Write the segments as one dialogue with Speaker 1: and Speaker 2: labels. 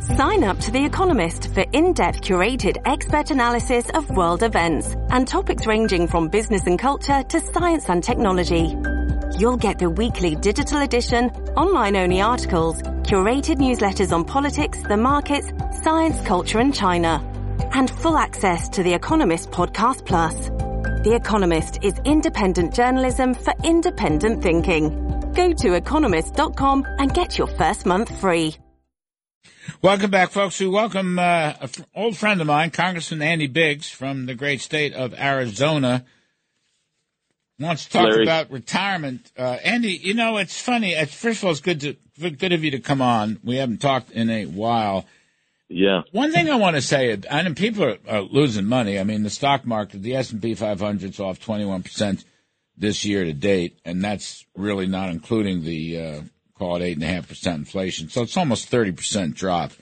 Speaker 1: Sign up to The Economist for in-depth curated expert analysis of world events and topics ranging from business and culture to science and technology. You'll get the weekly digital edition, online-only articles, curated newsletters on politics, the markets, science, culture and China, and full access to The Economist Podcast Plus. The Economist is independent journalism for independent thinking. Go to economist.com and get your first month free.
Speaker 2: Welcome back, folks. We welcome an old friend of mine, Congressman Andy Biggs from the great state of Arizona. Wants to talk about retirement. Andy, you know, it's funny. First of all, it's good of you to come on. We haven't talked in a while.
Speaker 3: Yeah.
Speaker 2: One thing I want to say, I know people are losing money. I mean, the stock market, the S&P 500 is off 21% this year to date, and that's really not including the call it 8.5% inflation. So it's almost 30% drop.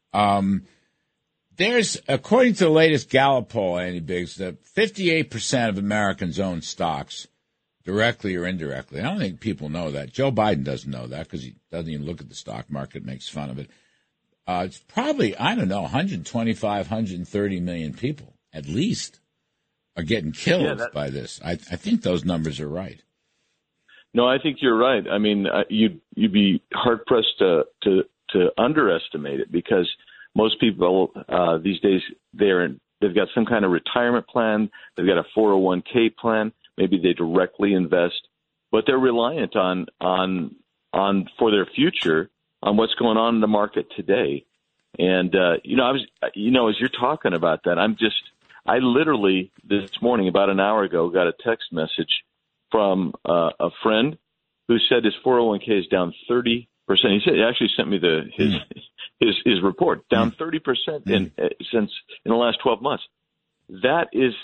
Speaker 2: There's, according to the latest Gallup poll, Andy Biggs, that 58% of Americans own stocks, directly or indirectly. I don't think people know that. Joe Biden doesn't know that because he doesn't even look at the stock market, makes fun of it. It's probably, I don't know, 125, 130 million people, at least, are getting killed by this. I think those numbers are right.
Speaker 3: No, I think you're right. I mean, you'd be hard pressed to underestimate it because most people these days they've got some kind of retirement plan, they've got a 401k plan, maybe they directly invest, but they're reliant on for their future on what's going on in the market today. And as you're talking about that, I literally this morning about an hour ago got a text message from a friend who said his 401k is down 30%. He actually sent me his report, down 30% in the last 12 months. That is,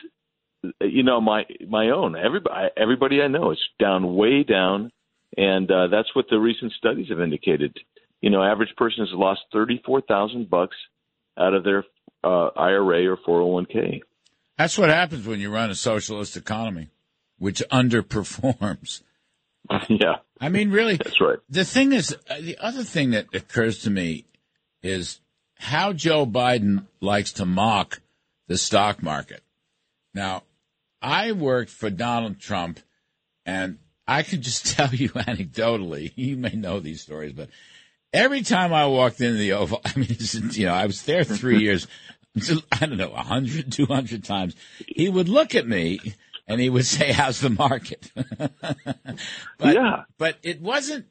Speaker 3: my own. Everybody I know is way down, and that's what the recent studies have indicated. Average person has lost $34,000 out of their IRA or 401k.
Speaker 2: That's what happens when you run a socialist economy, which underperforms.
Speaker 3: Yeah.
Speaker 2: I mean, really.
Speaker 3: That's right.
Speaker 2: The thing is, the other thing that occurs to me is how Joe Biden likes to mock the stock market. Now, I worked for Donald Trump, and I could just tell you anecdotally, you may know these stories, but every time I walked into the Oval, I mean, I was there 3 years, I don't know, 100, 200 times. He would look at me and he would say, how's the market? But it wasn't,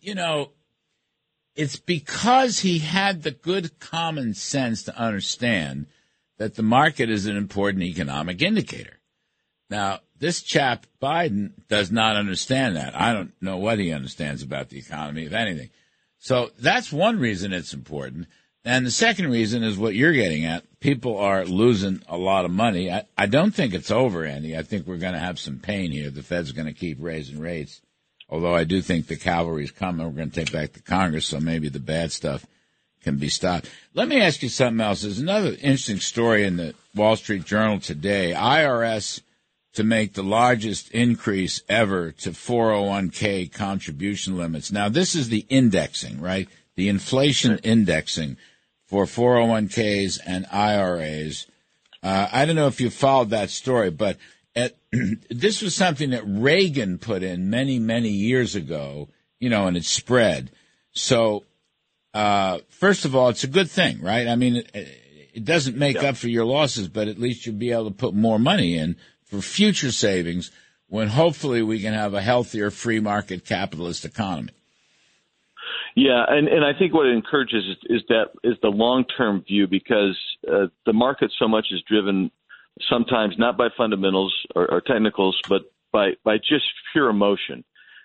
Speaker 2: it's because he had the good common sense to understand that the market is an important economic indicator. Now, this chap, Biden, does not understand that. I don't know what he understands about the economy, if anything. So that's one reason it's important. And the second reason is what you're getting at. People are losing a lot of money. I don't think it's over, Andy. I think we're going to have some pain here. The Fed's going to keep raising rates, although I do think the cavalry's coming. We're going to take back the Congress, so maybe the bad stuff can be stopped. Let me ask you something else. There's another interesting story in the Wall Street Journal today. IRS to make the largest increase ever to 401k contribution limits. Now, this is the indexing, right? The inflation indexing for 401ks and IRAs. I don't know if you followed that story, but this was something that Reagan put in many, many years ago, and it spread. So, first of all, it's a good thing, right? I mean, it doesn't make up for your losses, but at least you'll be able to put more money in for future savings when hopefully we can have a healthier free market capitalist economy.
Speaker 3: Yeah, and I think what it encourages is the long-term view because the market so much is driven sometimes not by fundamentals or technicals, but by just pure emotion.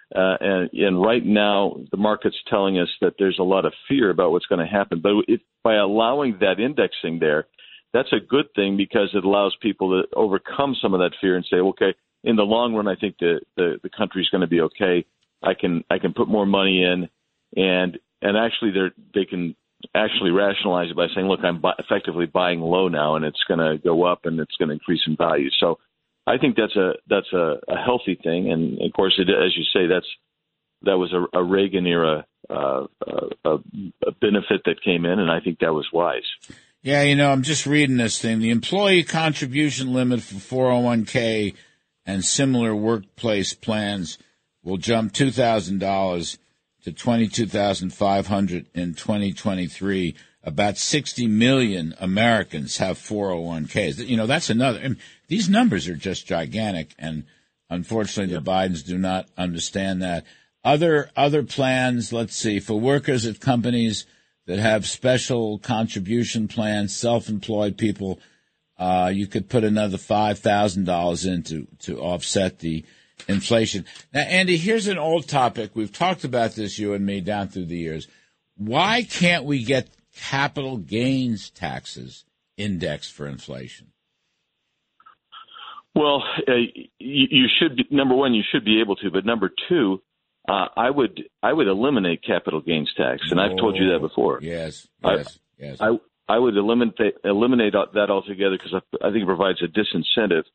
Speaker 3: And right now, the market's telling us that there's a lot of fear about what's going to happen. But by allowing that indexing there, that's a good thing because it allows people to overcome some of that fear and say, okay, in the long run, I think the country's going to be okay. I can put more money in. And actually, they can actually rationalize it by saying, "Look, I'm effectively buying low now, and it's going to go up, and it's going to increase in value." So, I think that's a healthy thing. And of course, as you say, that was a Reagan era benefit that came in, and I think that was wise.
Speaker 2: Yeah, I'm just reading this thing. The employee contribution limit for 401k and similar workplace plans will jump $2,000 to $22,500 in 2023. About 60 million Americans have 401ks. That's another. I mean, these numbers are just gigantic, and unfortunately, the Bidens do not understand that. Other plans, let's see, for workers at companies that have special contribution plans, self-employed people, you could put another $5,000 in to offset the inflation. Now, Andy, here's an old topic. We've talked about this, you and me, down through the years. Why can't we get capital gains taxes indexed for inflation?
Speaker 3: Well, you should be, number one, you should be able to, but number two, I would eliminate capital gains tax, and I've told you that before.
Speaker 2: Yes.
Speaker 3: I would eliminate that altogether because I think it provides a disincentive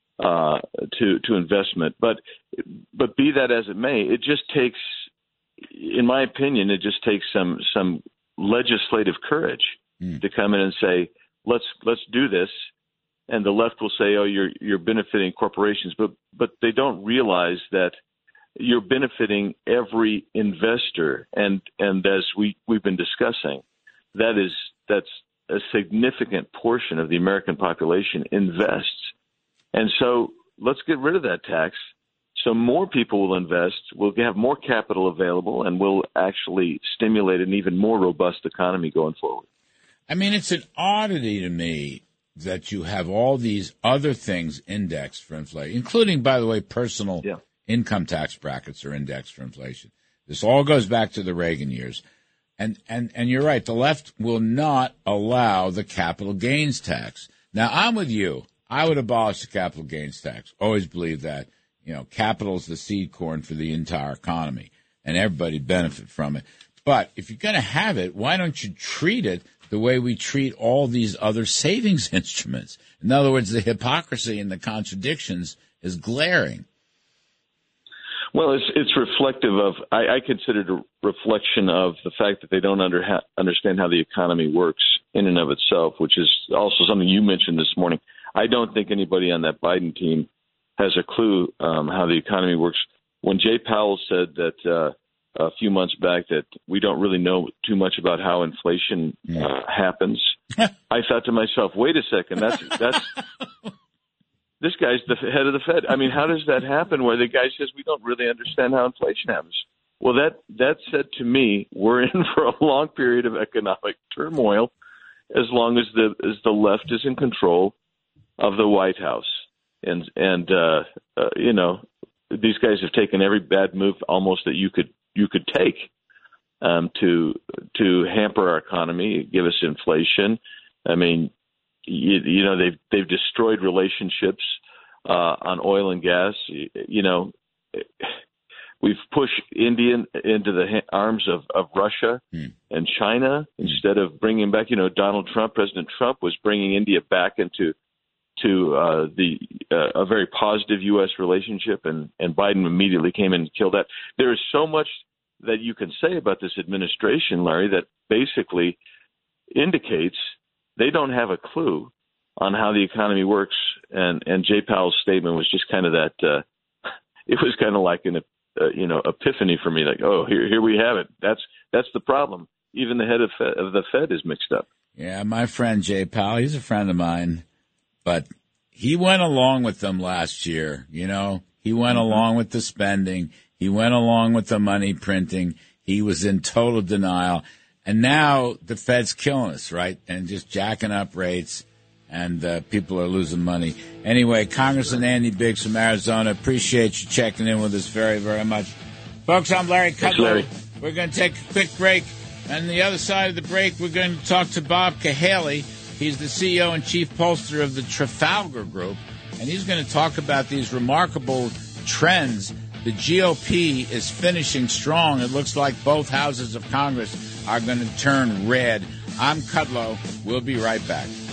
Speaker 3: to investment. But be that as it may, it just takes, in my opinion, some legislative courage to come in and say, let's do this. And the left will say, oh, you're benefiting corporations, but they don't realize that you're benefiting every investor, and as we've been discussing, that's a significant portion of the American population invests, and so let's get rid of that tax, so more people will invest, we'll have more capital available, and we'll actually stimulate an even more robust economy going forward.
Speaker 2: I mean, it's an oddity to me that you have all these other things indexed for inflation, including, by the way, personal income tax brackets are indexed for inflation. This all goes back to the Reagan years. And you're right, the left will not allow the capital gains tax. Now, I'm with you. I would abolish the capital gains tax. Always believe that. Capital is the seed corn for the entire economy, and everybody benefit from it. But if you're going to have it, why don't you treat it the way we treat all these other savings instruments? In other words, the hypocrisy and the contradictions is glaring.
Speaker 3: Well, it's reflective of, I consider it a reflection of the fact that they don't understand how the economy works in and of itself, which is also something you mentioned this morning. I don't think anybody on that Biden team has a clue how the economy works. When Jay Powell said that a few months back that we don't really know too much about how inflation happens, I thought to myself, wait a second, that's this guy's the head of the Fed. I mean, how does that happen where the guy says we don't really understand how inflation happens? Well, that said to me, we're in for a long period of economic turmoil as long as the left is in control of the White House. And these guys have taken every bad move almost that you could take to hamper our economy, give us inflation. I mean, they've destroyed relationships on oil and gas. We've pushed India into the arms of Russia and China instead of bringing back. President Trump was bringing India back into a very positive U.S. relationship, and Biden immediately came in and killed that. There is so much that you can say about this administration, Larry, that basically indicates they don't have a clue on how the economy works. And Jay Powell's statement was just kind of that. It was kind of like an epiphany for me. Like, oh, here we have it. That's the problem. Even the head of the Fed is mixed up.
Speaker 2: Yeah, my friend Jay Powell, he's a friend of mine, but he went along with them last year. He went along with the spending. He went along with the money printing. He was in total denial. And now the Fed's killing us, right? And just jacking up rates, and people are losing money. Anyway, Congressman Andy Biggs from Arizona, appreciate you checking in with us very, very much. Folks, I'm Larry Kudlow. We're going to take a quick break. On the other side of the break, we're going to talk to Bob Cahaley. He's the CEO and chief pollster of the Trafalgar Group, and he's going to talk about these remarkable trends. The GOP is finishing strong. It looks like both houses of Congress are going to turn red. I'm Kudlow. We'll be right back.